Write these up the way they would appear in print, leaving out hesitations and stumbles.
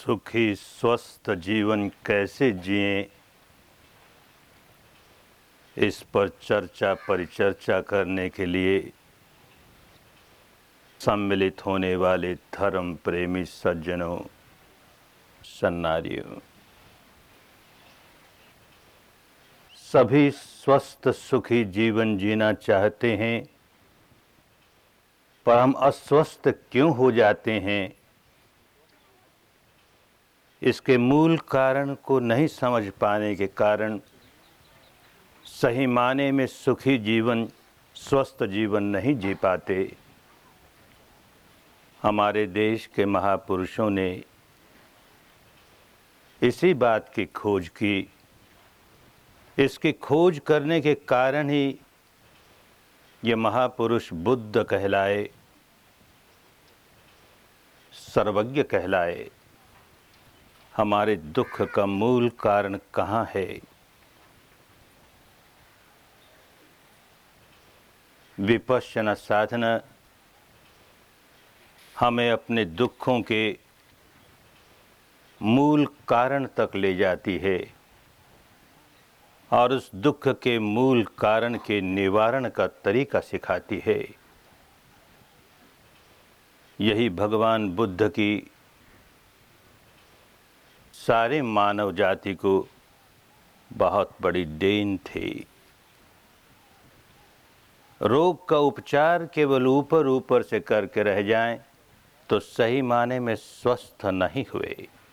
सुखी स्वस्थ जीवन कैसे जिएं, इस पर चर्चा परिचर्चा करने के लिए सम्मिलित होने वाले धर्म प्रेमी सज्जनों, सन्नारियों, सभी स्वस्थ सुखी जीवन जीना चाहते हैं, पर हम अस्वस्थ क्यों हो जाते हैं? इसके मूल कारण को नहीं समझ पाने के कारण सही माने में सुखी जीवन, स्वस्थ जीवन नहीं जी पाते। हमारे देश के महापुरुषों ने इसी बात की खोज की। इसकी खोज करने के कारण ही ये महापुरुष बुद्ध कहलाए, सर्वज्ञ कहलाए। हमारे दुख का मूल कारण कहाँ है? विपश्यना साधना हमें अपने दुखों के मूल कारण तक ले जाती है और उस दुख के मूल कारण के निवारण का तरीका सिखाती है। यही भगवान बुद्ध की सारे मानव जाति को बहुत बड़ी देन थी। रोग का उपचार केवल ऊपर ऊपर से करके रह जाएं तो सही माने में स्वस्थ नहीं हुए।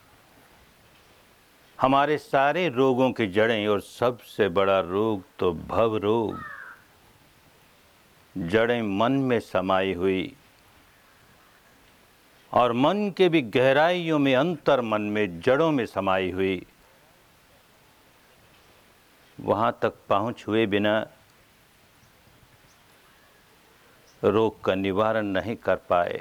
हमारे सारे रोगों की जड़ें और सबसे बड़ा रोग तो भव रोग, जड़ें मन में समाई हुई और मन के भी गहराइयों में, अंतर मन में, जड़ों में समाई हुई। वहां तक पहुंच हुए बिना रोग का निवारण नहीं कर पाए।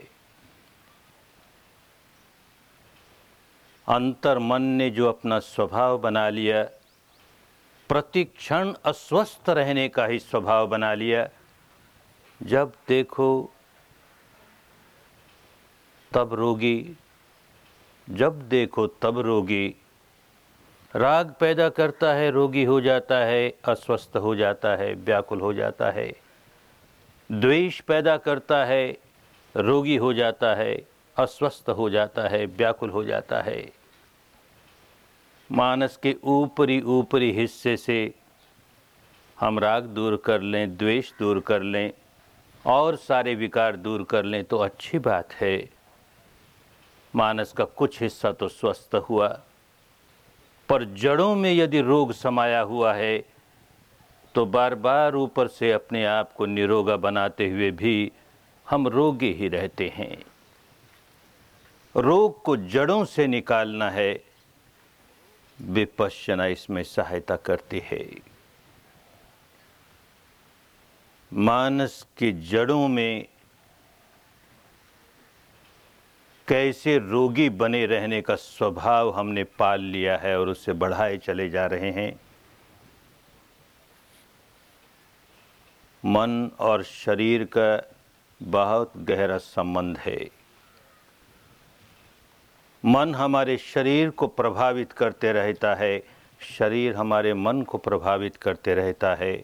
अंतर मन ने जो अपना स्वभाव बना लिया, प्रति क्षण अस्वस्थ रहने का ही स्वभाव बना लिया, जब देखो तब रोगी, जब देखो तब रोगी। राग पैदा करता है, रोगी हो जाता है, अस्वस्थ हो जाता है, व्याकुल हो जाता है। द्वेष पैदा करता है, रोगी हो जाता है, अस्वस्थ हो जाता है, व्याकुल हो जाता है। मानस के ऊपरी ऊपरी हिस्से से हम राग दूर कर लें, द्वेष दूर कर लें और सारे विकार दूर कर लें तो अच्छी बात है। मानस का कुछ हिस्सा तो स्वस्थ हुआ, पर जड़ों में यदि रोग समाया हुआ है तो बार बार ऊपर से अपने आप को निरोगा बनाते हुए भी हम रोगी ही रहते हैं। रोग को जड़ों से निकालना है, विपश्यना इसमें सहायता करती है। मानस की जड़ों में कैसे रोगी बने रहने का स्वभाव हमने पाल लिया है और उससे बढ़ाए चले जा रहे हैं। मन और शरीर का बहुत गहरा संबंध है। मन हमारे शरीर को प्रभावित करते रहता है, शरीर हमारे मन को प्रभावित करते रहता है।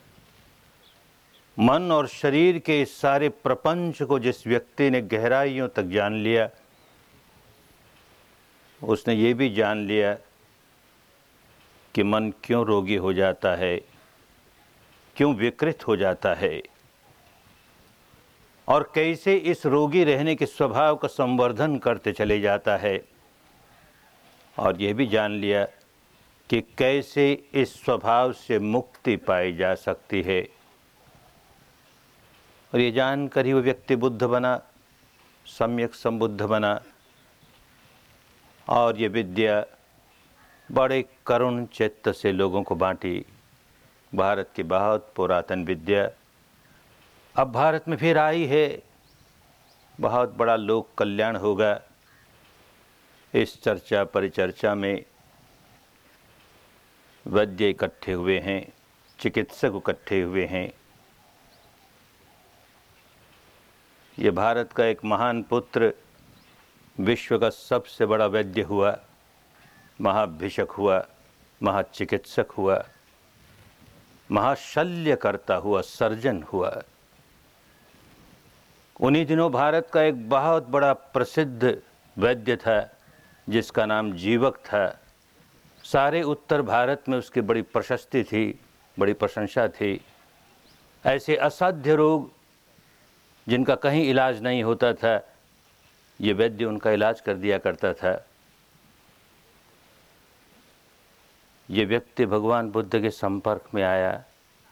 मन और शरीर के इस सारे प्रपंच को जिस व्यक्ति ने गहराइयों तक जान लिया, उसने ये भी जान लिया कि मन क्यों रोगी हो जाता है, क्यों विकृत हो जाता है और कैसे इस रोगी रहने के स्वभाव का संवर्धन करते चले जाता है। और यह भी जान लिया कि कैसे इस स्वभाव से मुक्ति पाई जा सकती है। और ये जानकर ही वो व्यक्ति बुद्ध बना, सम्यक संबुद्ध बना। और ये विद्या बड़े करुण चित्त से लोगों को बांटी। भारत की बहुत पुरातन विद्या अब भारत में फिर आई है। बहुत बड़ा लोक कल्याण होगा। इस चर्चा परिचर्चा में वैद्य इकट्ठे हुए हैं, चिकित्सक इकट्ठे हुए हैं। ये भारत का एक महान पुत्र विश्व का सबसे बड़ा वैद्य हुआ, महाभिषक हुआ, महाचिकित्सक हुआ, महाशल्यकर्ता हुआ, सर्जन हुआ। उन्हीं दिनों भारत का एक बहुत बड़ा प्रसिद्ध वैद्य था जिसका नाम जीवक था। सारे उत्तर भारत में उसकी बड़ी प्रशस्ति थी, बड़ी प्रशंसा थी। ऐसे असाध्य रोग जिनका कहीं इलाज नहीं होता था, ये वैद्य उनका इलाज कर दिया करता था। ये व्यक्ति भगवान बुद्ध के संपर्क में आया,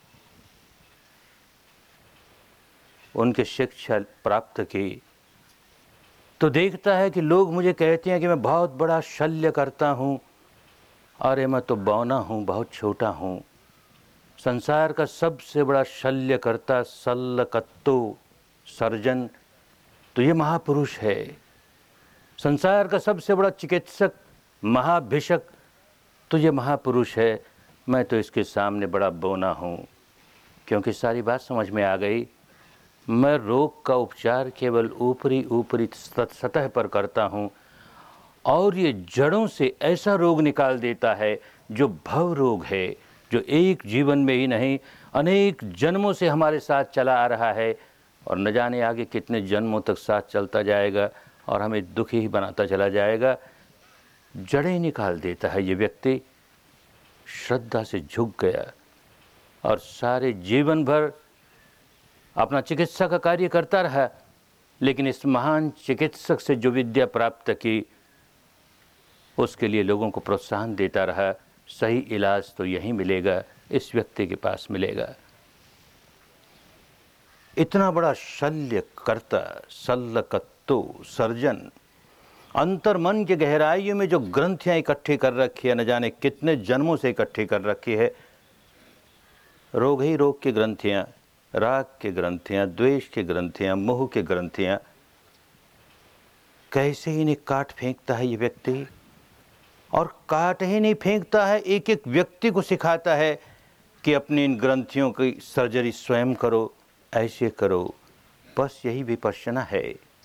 उनकी शिक्षा प्राप्त की, तो देखता है कि लोग मुझे कहते हैं कि मैं बहुत बड़ा शल्य करता हूँ। अरे मैं तो बौना हूँ, बहुत छोटा हूँ। संसार का सबसे बड़ा शल्यकर्ता, शल्यकत्तो, सर्जन, तो ये महापुरुष है। संसार का सबसे बड़ा चिकित्सक, महाभिषक, तो ये महापुरुष है। मैं तो इसके सामने बड़ा बौना हूँ। क्योंकि सारी बात समझ में आ गई। मैं रोग का उपचार केवल ऊपरी सतह पर करता हूँ, और ये जड़ों से ऐसा रोग निकाल देता है जो भव रोग है, जो एक जीवन में ही नहीं अनेक जन्मों से हमारे साथ चला आ रहा है, और न जाने आगे कितने जन्मों तक साथ चलता जाएगा और हमें दुखी ही बनाता चला जाएगा। जड़ें निकाल देता है ये व्यक्ति। श्रद्धा से झुक गया और सारे जीवन भर अपना चिकित्सा का कार्य करता रहा, लेकिन इस महान चिकित्सक से जो विद्या प्राप्त की, उसके लिए लोगों को प्रोत्साहन देता रहा। सही इलाज तो यहीं मिलेगा, इस व्यक्ति के पास मिलेगा। इतना बड़ा शल्यकर्ता, शल्यकत्तो, सर्जन, अंतर्मन की गहराइयों में जो ग्रंथियां इकट्ठी कर रखी है, न जाने कितने जन्मों से इकट्ठी कर रखी है। रोग ही रोग की ग्रंथियां, राग की ग्रंथियां, द्वेष की ग्रंथियां, मोह की ग्रंथियां, कैसे इन्हें काट फेंकता है ये व्यक्ति। और काट ही नहीं फेंकता है, एक एक व्यक्ति को सिखाता है कि अपनी इन ग्रंथियों की सर्जरी स्वयं करो, ऐसे करो। बस यही विपश्यना है।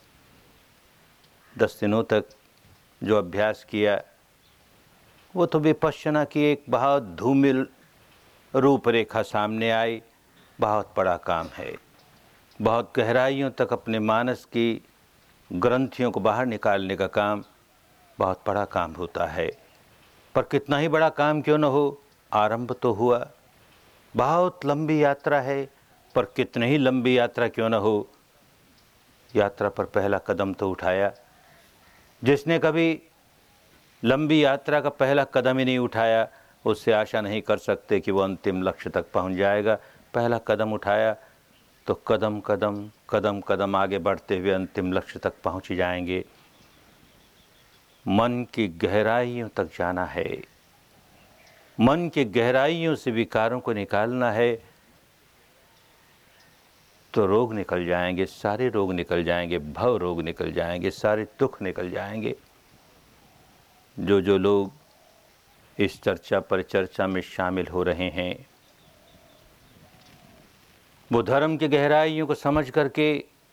10 दिनों तक जो अभ्यास किया, वो तो विपश्यना की एक बहुत धूमिल रूपरेखा सामने आई। बहुत बड़ा काम है। बहुत गहराइयों तक अपने मानस की ग्रंथियों को बाहर निकालने का काम बहुत बड़ा काम होता है। पर कितना ही बड़ा काम क्यों न हो, आरंभ तो हुआ। बहुत लंबी यात्रा है, पर कितनी ही लंबी यात्रा क्यों न हो, यात्रा पर पहला कदम तो उठाया। जिसने कभी लंबी यात्रा का पहला कदम ही नहीं उठाया, उससे आशा नहीं कर सकते कि वो अंतिम लक्ष्य तक पहुंच जाएगा। पहला कदम उठाया तो कदम कदम कदम कदम आगे बढ़ते हुए अंतिम लक्ष्य तक पहुंच जाएंगे। मन की गहराइयों तक जाना है, मन की गहराइयों से विकारों को निकालना है, तो रोग निकल जाएंगे, सारे रोग निकल जाएंगे, भव रोग निकल जाएंगे, सारे दुख निकल जाएंगे। जो लोग इस चर्चा परिचर्चा में शामिल हो रहे हैं, वो धर्म की गहराइयों को समझ करके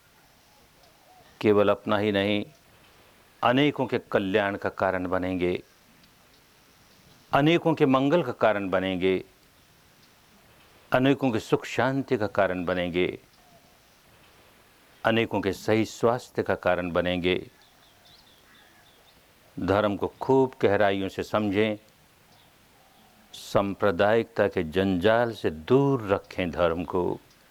केवल अपना ही नहीं, अनेकों के कल्याण का कारण बनेंगे, अनेकों के मंगल का कारण बनेंगे, अनेकों के सुख शांति का कारण बनेंगे, अनेकों के सही स्वास्थ्य का कारण बनेंगे। धर्म को खूब गहराइयों से समझें, सांप्रदायिकता के जंजाल से दूर रखें धर्म को,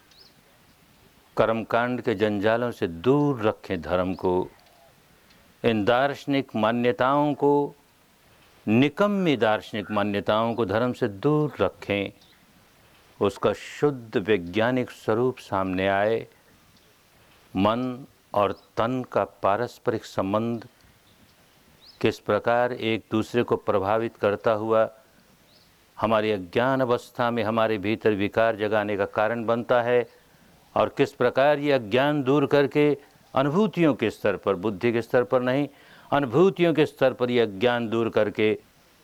कर्मकांड के जंजालों से दूर रखें धर्म को, इन दार्शनिक मान्यताओं को, निकम्मी दार्शनिक मान्यताओं को धर्म से दूर रखें। उसका शुद्ध वैज्ञानिक स्वरूप सामने आए। मन और तन का पारस्परिक संबंध किस प्रकार एक दूसरे को प्रभावित करता हुआ हमारी अज्ञान अवस्था में हमारे भीतर विकार जगाने का कारण बनता है, और किस प्रकार ये अज्ञान दूर करके अनुभूतियों के स्तर पर, बुद्धि के स्तर पर नहीं, अनुभूतियों के स्तर पर ये अज्ञान दूर करके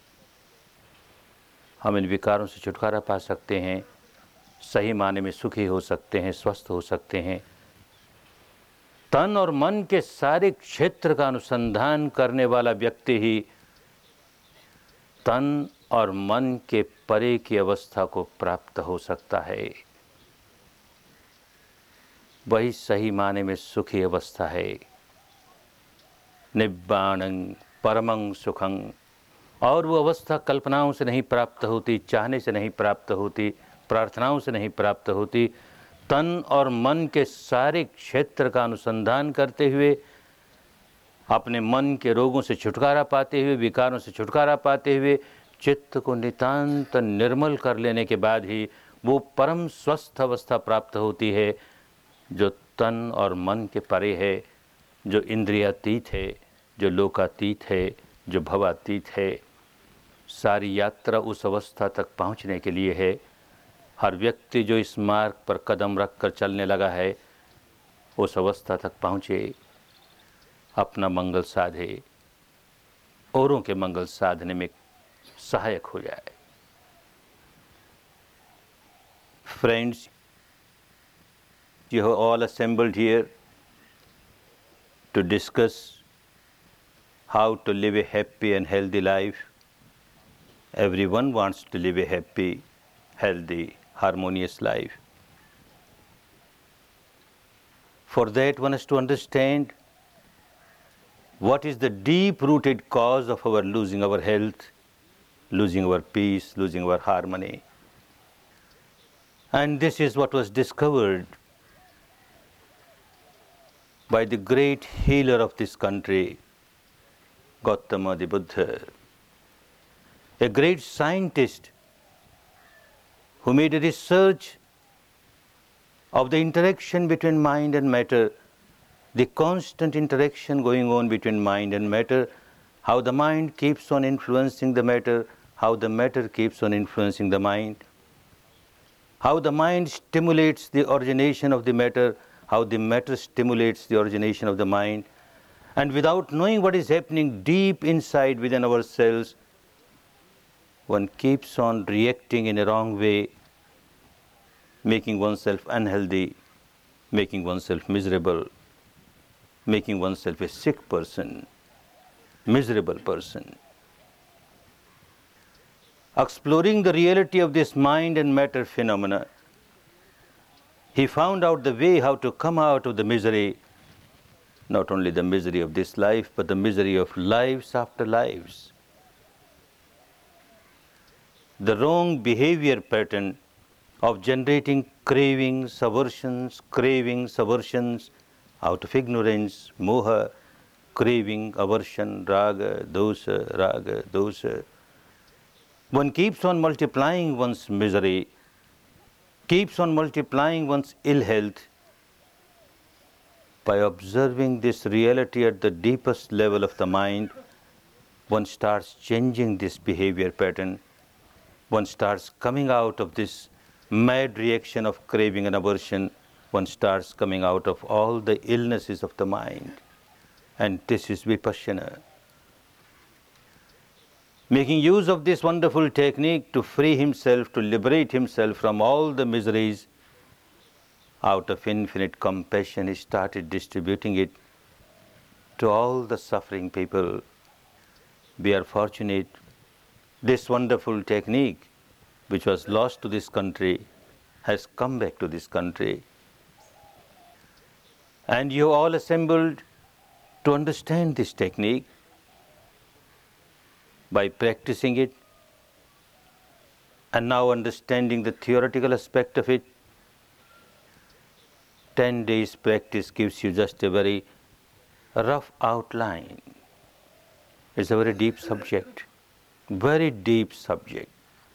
हम इन विकारों से छुटकारा पा सकते हैं, सही माने में सुखी हो सकते हैं, स्वस्थ हो सकते हैं। तन और मन के सारे क्षेत्र का अनुसंधान करने वाला व्यक्ति ही तन और मन के परे की अवस्था को प्राप्त हो सकता है। वही सही माने में सुखी अवस्था है। निब्बाणं परमं सुखं। और वो अवस्था कल्पनाओं से नहीं प्राप्त होती, चाहने से नहीं प्राप्त होती, प्रार्थनाओं से नहीं प्राप्त होती। तन और मन के सारे क्षेत्र का अनुसंधान करते हुए, अपने मन के रोगों से छुटकारा पाते हुए, विकारों से छुटकारा पाते हुए, चित्त को नितांत निर्मल कर लेने के बाद ही वो परम स्वस्थ अवस्था प्राप्त होती है, जो तन और मन के परे है, जो इंद्रियातीत है, जो लोकातीत है, जो भवातीत है। सारी यात्रा उस अवस्था तक पहुंचने के लिए है। हर व्यक्ति जो इस मार्ग पर कदम रखकर चलने लगा है, उस अवस्था तक पहुँचे, अपना मंगल साधे, औरों के मंगल साधने में सहायक हो जाए। Friends, you have all assembled here to discuss how to live a happy and healthy life. Everyone wants to live a happy, healthy, harmonious life. For that, one has to understand what is the deep-rooted cause of our losing our health, losing our peace, losing our harmony. And this is what was discovered by the great healer of this country, Gautama the Buddha, a great scientist who made a research of the interaction between mind and matter, the constant interaction going on between mind and matter, how the mind keeps on influencing the matter, how the matter keeps on influencing the mind, how the mind stimulates the origination of the matter, how the matter stimulates the origination of the mind. And without knowing what is happening deep inside within ourselves, one keeps on reacting in a wrong way, making oneself unhealthy, making oneself miserable, making oneself a sick person, miserable person. Exploring the reality of this mind and matter phenomena, he found out the way how to come out of the misery, not only the misery of this life, but the misery of lives after lives. The wrong behavior pattern of generating cravings, aversions out of ignorance, moha, craving, aversion, raga, dosa. One keeps on multiplying one's misery, keeps on multiplying one's ill health. By observing this reality at the deepest level of the mind, one starts changing this behavior pattern. One starts coming out of this mad reaction of craving and aversion. One starts coming out of all the illnesses of the mind. And this is Vipassana. Making use of this wonderful technique to free himself, to liberate himself from all the miseries, out of infinite compassion, he started distributing it to all the suffering people. We are fortunate. This wonderful technique, which was lost to this country, has come back to this country. And you all assembled to understand this technique. By practicing it and now understanding the theoretical aspect of it, 10 days practice gives you just a very rough outline. It's a very deep subject, very deep subject.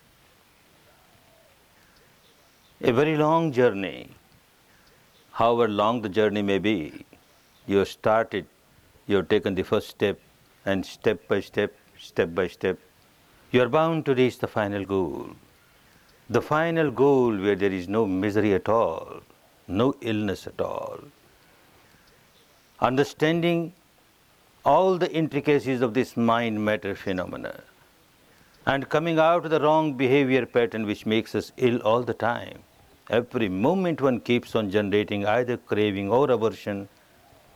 A very long journey. However long the journey may be, you have started, you have taken the first step, and step by step, you are bound to reach the final goal. The final goal where there is no misery at all, no illness at all. Understanding all the intricacies of this mind-matter phenomena and coming out of the wrong behavior pattern which makes us ill all the time. Every moment one keeps on generating either craving or aversion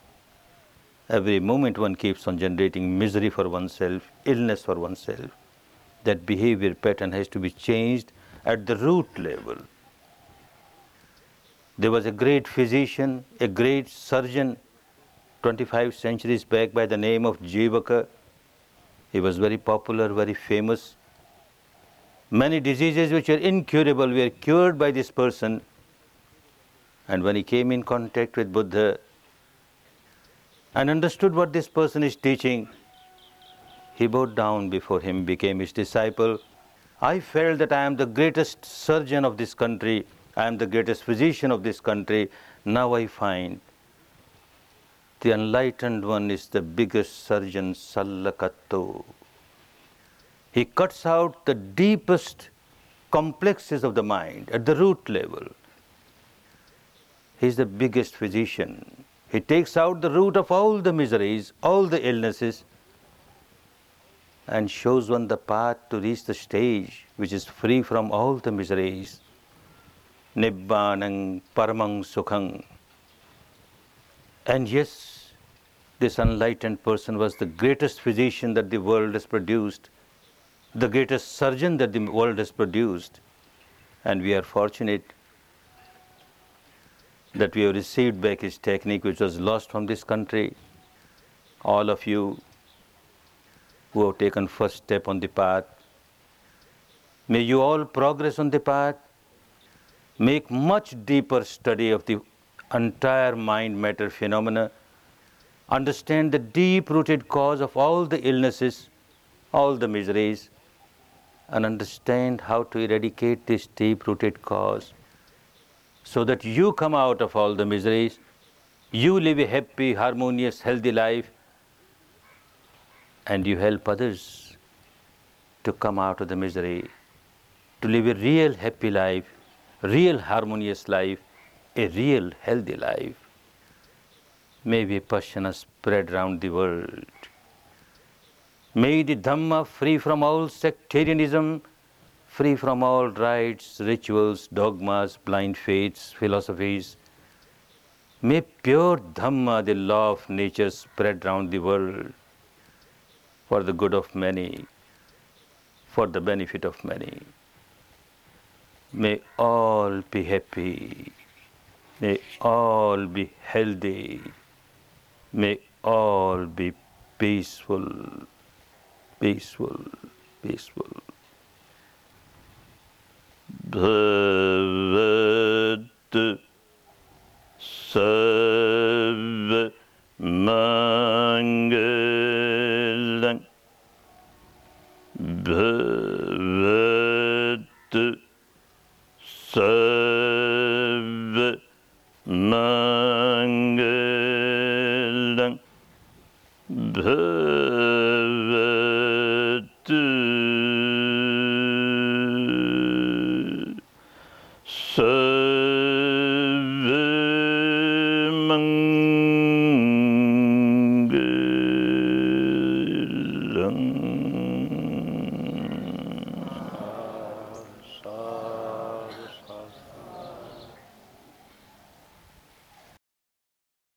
Every moment one keeps on generating misery for oneself, illness for oneself. That behavior pattern has to be changed at the root level. There was a great physician, a great surgeon, 25 centuries back by the name of Jivaka. He was very popular, very famous. Many diseases which are incurable were cured by this person. And when he came in contact with Buddha and understood what this person is teaching, he bowed down before him, became his disciple. I felt that I am the greatest surgeon of this country. I am the greatest physician of this country. Now I find the enlightened one is the biggest surgeon, Sallakatto. He cuts out the deepest complexes of the mind at the root level. He is the biggest physician. He takes out the root of all the miseries, all the illnesses, and shows one the path to reach the stage which is free from all the miseries. Nibbanang Paramang Sukhang. And yes, this enlightened person was the greatest physician that the world has produced, the greatest surgeon that the world has produced. And we are fortunate that we have received back his technique which was lost from this country. All of you who have taken first step on the path, may you all progress on the path, make much deeper study of the entire mind-matter phenomena, understand the deep-rooted cause of all the illnesses, all the miseries, and understand how to eradicate this deep-rooted cause so that you come out of all the miseries, you live a happy, harmonious, healthy life, and you help others to come out of the misery, to live a real happy life, real harmonious life, a real healthy life. May Vipassana spread round the world. May the Dhamma free from all sectarianism, free from all rites, rituals, dogmas, blind faiths, philosophies. May pure Dhamma, the law of nature, spread round the world for the good of many, for the benefit of many. May all be happy. May all be healthy. May all be peaceful, peaceful, peaceful. Bhavat Sarva Mangalang. Bhavat Sarva Mangalang. Bhavat Sarva Mangalang.